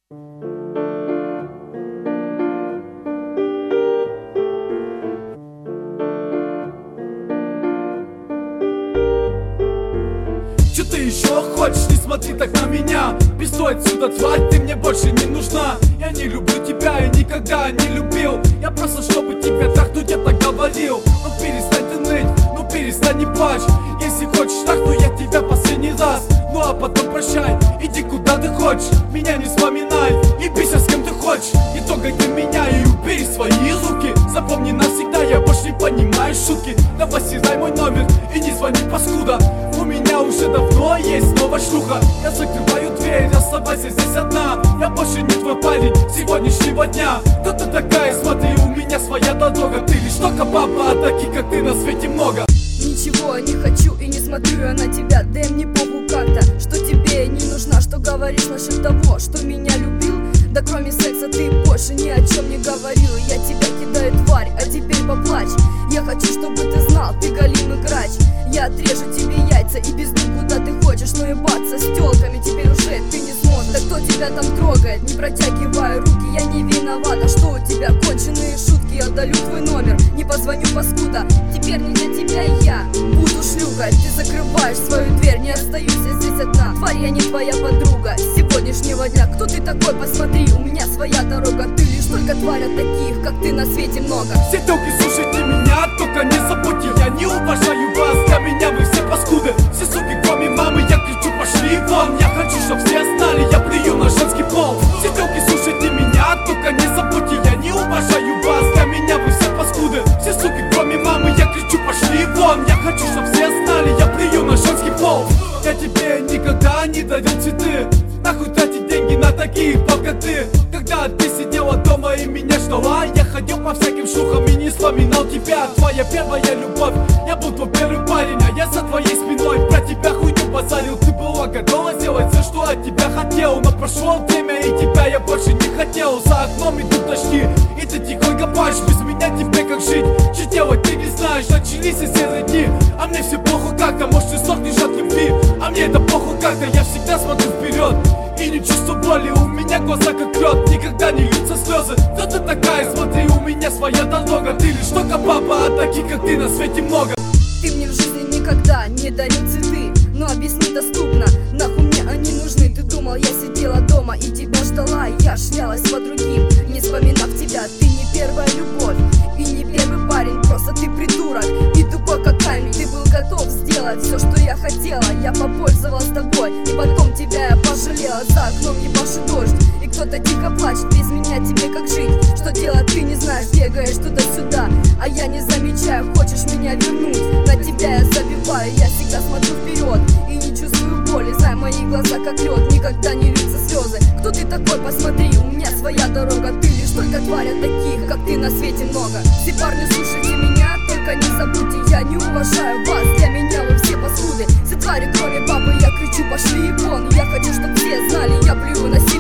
Что ты еще хочешь? Не смотри так на меня. Пистой отсюда, тварь, ты мне больше не нужна. Я не люблю тебя и никогда не любил. Я просто, чтобы тебя трахнуть, я так говорил. Ну перестань ты ныть, ну перестань не плачь. Если хочешь так, то я тебя последний раз. Ну а потом прощай, иди куда ты хочешь. Меня не вспоминай и бейся с кем ты хочешь. Не трогай ты меня и убери свои руки. Запомни навсегда, я больше не понимаю шутки. Давай съездай мой номер и не звони, паскуда. У меня уже давно есть новая шлюха. Я закрываю дверь, оставайся здесь одна. Я больше не твой парень сегодняшнего дня. Кто ты такая, смотри, у меня своя дорога. Ты лишь только баба, а таких как ты на свете много. Ничего не хочу и не смотрю я на тебя. Да и мне похуй как-то, что тебе не нужна. Что говоришь насчет того, что меня любил? Да кроме секса ты больше ни о чем не говорил. Я тебя кидаю, тварь, а теперь поплачь. Я хочу, чтобы ты знал, ты галимый грач. Я отрежу тебе яйца и без них куда ты хочешь. Но ебаться с тёлками теперь уже ты не сможешь. Да кто тебя там трогает? Не протягивай руки, я не виновата. Что у тебя конченые шутки? Я удалю твой номер, не позвоню, паскуда. Теперь не для тебя я буду шлюхой. Ты закрываешь свою дверь, не остаюсь я здесь одна. Тварь, я не твоя подруга с сегодняшнего дня. Кто ты такой? Посмотри, у меня своя дорога. Ты лишь только тварь, а таких как ты на свете много. Все тёлки, слушайте меня, только не забудьте. Я не уважаю вас, для меня вы все паскуды. Все суки, кроме мамы, я кричу, пошли вон. Я хочу, чтоб все знали, я плюю на женский пол. Все тёлки, слушайте меня, только не забудьте. Я не уважаю вас, для меня вы все паскуды. Все суки, кроме мамы, я кричу, пошли вон. Я хочу, чтоб все знали, я плюю на женский пол. Я тебе никогда не дарил цветы. Нахуй тратить деньги на таких баб, как ты. Когда ты сидела дома и меня ждала, я ходил по всяким шлюхам и не вспоминал тебя. Твоя первая любовь, я был твой первый парень. А я за твоей спиной про тебя хуйню базарил. Ты была готова сделать все, что от тебя хотел. Но прошло время и тебя я больше не хотел. За окном идут дожди и ты тихонько плачешь. Без меня тебе как жить, что делать ты не знаешь. Начались все серые дни, а мне все плохо как-то. Может ты сдохнешь от любви, а мне это похуй как-то. Я всегда смотрю вперед и не чувствую боли. У меня глаза как лед, никогда не льются слезы. Кто ты такая, смотри, у меня своя дорога. Ты лишь только папа, а таких как ты на свете много. Ты мне в жизни никогда не дарил цветы, но объясни доступно, нахуй мне они нужны. Ты думал, я сидела дома и тебя ждала. Я шлялась по другим, не вспоминав тебя. Ты не первая любовь и не первый парень. Просто ты придурок и тупой как камень. Ты был готов сделать все, что я хотела. Я попользовалась тобой и потом тебя я пожалела. За окном ебашит дождь и кто-то тихо плачет. Без меня тебе как жить? Что делать ты не знаешь, бегаешь туда-сюда, а я не замечаю, хочешь меня вернуть. На тебя я забиваю, я всегда смотрю вперед и не чувствую боли. Знай, мои глаза как лед, никогда не льются слезы. Кто ты такой? Посмотри, у меня своя дорога. Ты лишь только тварь, а таких как ты на свете много. Все парни, слушайте меня, только не забудьте, я не уважаю вас, для меня вы все паскуды. Все твари, кроме бабы, я кричу, пошли вон. Я хочу, чтоб все знали, я плюю на себя.